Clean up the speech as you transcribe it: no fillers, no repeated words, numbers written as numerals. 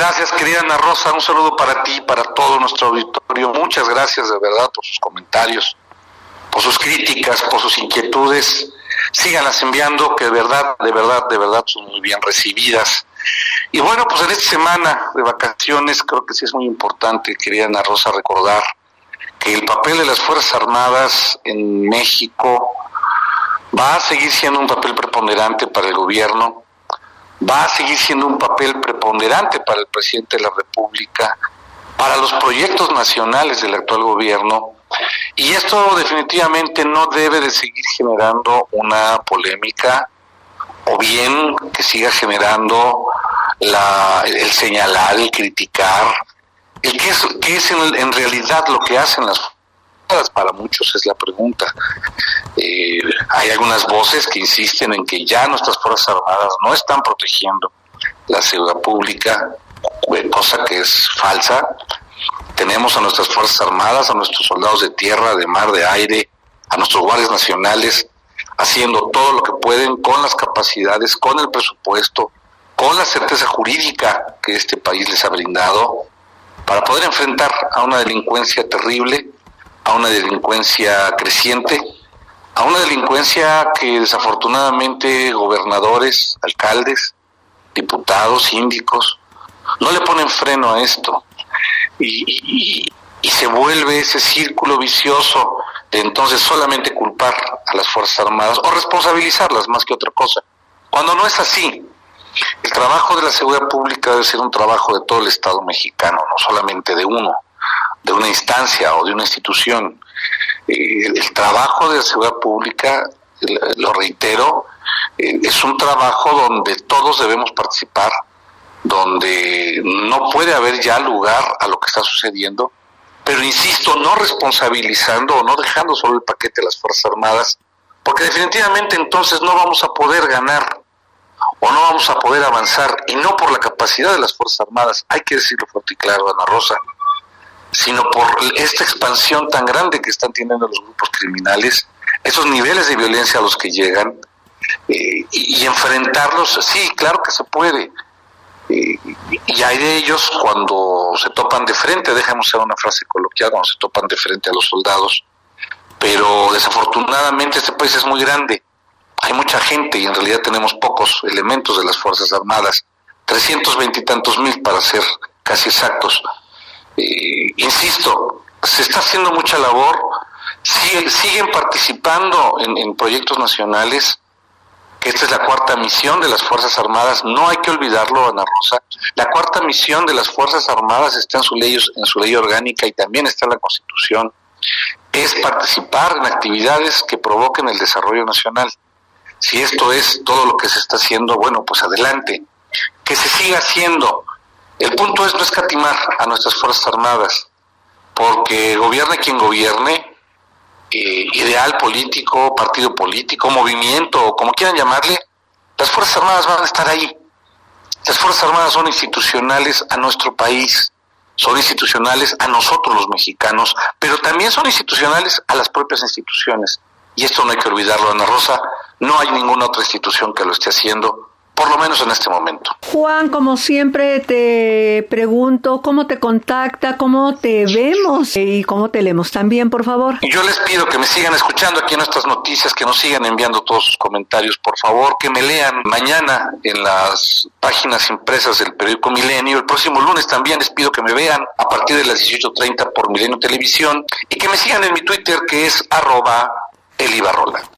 Gracias, querida Ana Rosa, un saludo para ti, para todo nuestro auditorio. Muchas gracias de verdad por sus comentarios, por sus críticas, por sus inquietudes. Síganlas enviando, que de verdad son muy bien recibidas. Y bueno, pues en esta semana de vacaciones creo que sí es muy importante, querida Ana Rosa, recordar que el papel de las Fuerzas Armadas en México va a seguir siendo un papel preponderante para el gobierno, va a seguir siendo un papel preponderante para el presidente de la República, para los proyectos nacionales del actual gobierno, y esto definitivamente no debe de seguir generando una polémica, o bien que siga generando el señalar, el criticar, el qué es en realidad lo que hacen las fuerzas. Para muchos es la pregunta. Hay algunas voces que insisten en que ya nuestras Fuerzas Armadas no están protegiendo la seguridad pública, cosa que es falsa. Tenemos a nuestras Fuerzas Armadas, a nuestros soldados de tierra, de mar, de aire, a nuestros guardias nacionales, haciendo todo lo que pueden con las capacidades, con el presupuesto, con la certeza jurídica que este país les ha brindado, para poder enfrentar a una delincuencia terrible, a una delincuencia creciente, a una delincuencia que desafortunadamente gobernadores, alcaldes, diputados, síndicos, no le ponen freno a esto. Y se vuelve ese círculo vicioso de entonces solamente culpar a las Fuerzas Armadas o responsabilizarlas más que otra cosa, cuando no es así. El trabajo de la seguridad pública debe ser un trabajo de todo el Estado mexicano, no solamente de uno, de una instancia o de una institución. El trabajo de la seguridad pública, lo reitero, es un trabajo donde todos debemos participar, donde no puede haber ya lugar a lo que está sucediendo, pero insisto, no responsabilizando o no dejando solo el paquete de las Fuerzas Armadas, porque definitivamente entonces no vamos a poder ganar o no vamos a poder avanzar, y no por la capacidad de las Fuerzas Armadas, hay que decirlo fuerte y claro, Ana Rosa, sino por esta expansión tan grande que están teniendo los grupos criminales, esos niveles de violencia a los que llegan, y enfrentarlos, sí, claro que se puede. Y hay de ellos cuando se topan de frente, déjame usar una frase coloquial, cuando se topan de frente a los soldados, pero desafortunadamente este país es muy grande, hay mucha gente y en realidad tenemos pocos elementos de las Fuerzas Armadas, 320 y tantos mil para ser casi exactos. Insisto, se está haciendo mucha labor, siguen participando en proyectos nacionales. Esta es la cuarta misión de las Fuerzas Armadas, no hay que olvidarlo, Ana Rosa. La cuarta misión de las Fuerzas Armadas está en su ley orgánica y también está en la Constitución. Es participar en actividades que provoquen el desarrollo nacional. Si esto es todo lo que se está haciendo, bueno, pues adelante. Que se siga haciendo. El punto es no escatimar a nuestras Fuerzas Armadas, porque gobierne quien gobierne, ideal político, partido político, movimiento, o como quieran llamarle, las Fuerzas Armadas van a estar ahí. Las Fuerzas Armadas son institucionales a nuestro país, son institucionales a nosotros los mexicanos, pero también son institucionales a las propias instituciones. Y esto no hay que olvidarlo, Ana Rosa, no hay ninguna otra institución que lo esté haciendo, por lo menos en este momento. Juan, como siempre te pregunto, ¿cómo te contacta, cómo te vemos y cómo te leemos también, por favor? Yo les pido que me sigan escuchando aquí en nuestras noticias, que nos sigan enviando todos sus comentarios, por favor, que me lean mañana en las páginas impresas del periódico Milenio. El próximo lunes también les pido que me vean a partir de las 18:30 por Milenio Televisión y que me sigan en mi Twitter, que es @Elibarrola.